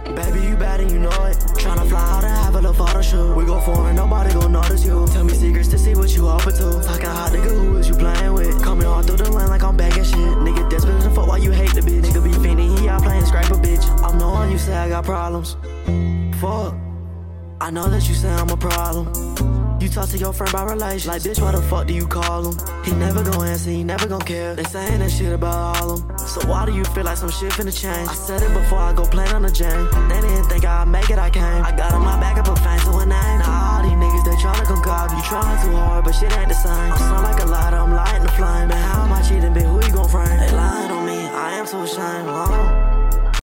Baby, you bad and you know it. Tryna fly out and have a little photo shoot. We go foreign, nobody gon' notice you. Tell me secrets to see what you open to. Talking hot nigga, who is you playing with? Coming all through the line like I'm bagging shit. Nigga desperate to fuck while you hate the bitch. Nigga be fiending, he out playing scraper bitch. I'm the one you say I got problems. Fuck, I know that you say I'm a problem. You talk to your friend about relations. Like, bitch, why the fuck do you call him? He never gon' answer, he never gon' care. They saying that shit about all them. So why do you feel like some shit finna change? I said it before I go plan on the jam. They didn't think I'd make it, I came. I got on my back, I put fame to a name. Now all these niggas, they tryna concoct. You trying too hard, but shit ain't the same. I sound like a lighter, I'm lighting the flame. Man, how am I cheating, bitch? Who you gon' frame? They lying on me, I am too ashamed.